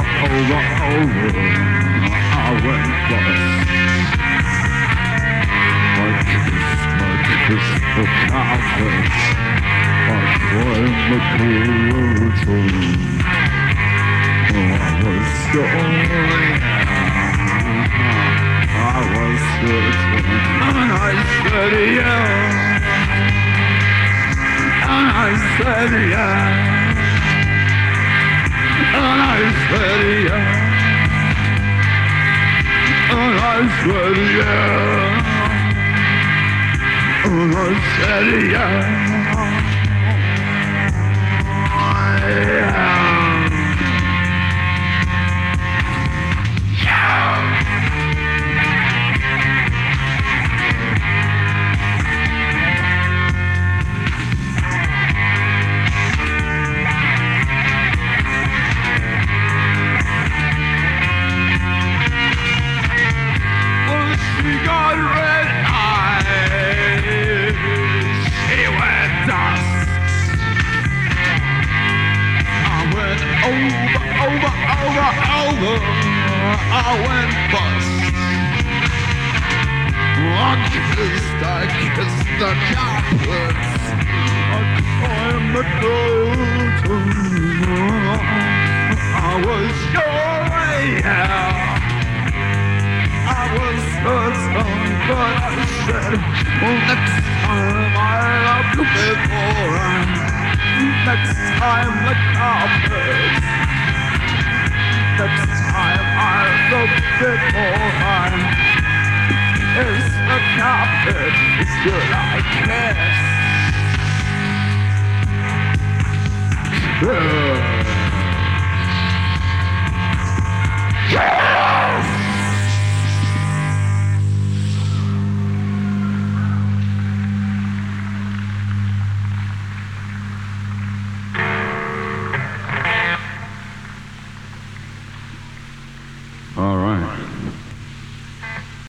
over, I went lost. My kiss, the carpet. I climbed the curtain. I was going I was certain, and I said yeah, and I said yeah, and I said yeah, and I said yeah, and I said yeah. I went bust. I kissed the carpets. I climbed the curtain. I was sure, yeah. I was certain, but I said, well, next time I'll love you before. Next time the carpets. Next time I'll look before kiss the carpet. Should I kiss?